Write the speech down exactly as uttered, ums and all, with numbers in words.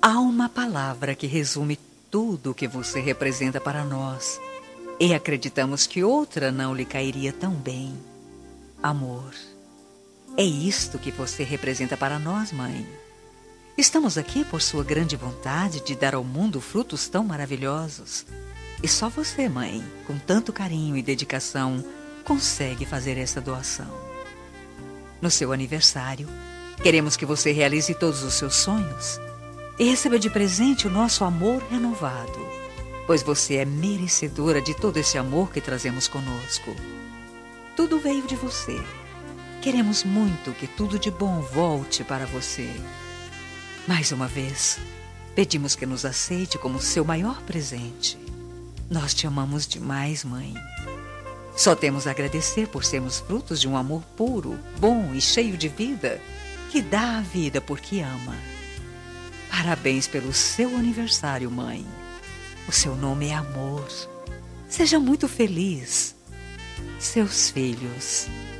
Há uma palavra que resume tudo o que você representa para nós, e acreditamos que outra não lhe cairia tão bem. Amor. É isto que você representa para nós, mãe. Estamos aqui por sua grande vontade de dar ao mundo frutos tão maravilhosos. E só você, mãe, com tanto carinho e dedicação, consegue fazer essa doação. No seu aniversário, queremos que você realize todos os seus sonhos e receba de presente o nosso amor renovado, pois você é merecedora de todo esse amor que trazemos conosco. Tudo veio de você. Queremos muito que tudo de bom volte para você. Mais uma vez, pedimos que nos aceite como seu maior presente. Nós te amamos demais, mãe. Só temos a agradecer por sermos frutos de um amor puro, bom e cheio de vida, que dá a vida porque ama. Parabéns pelo seu aniversário, mãe. O seu nome é Amor. Seja muito feliz. Seus filhos.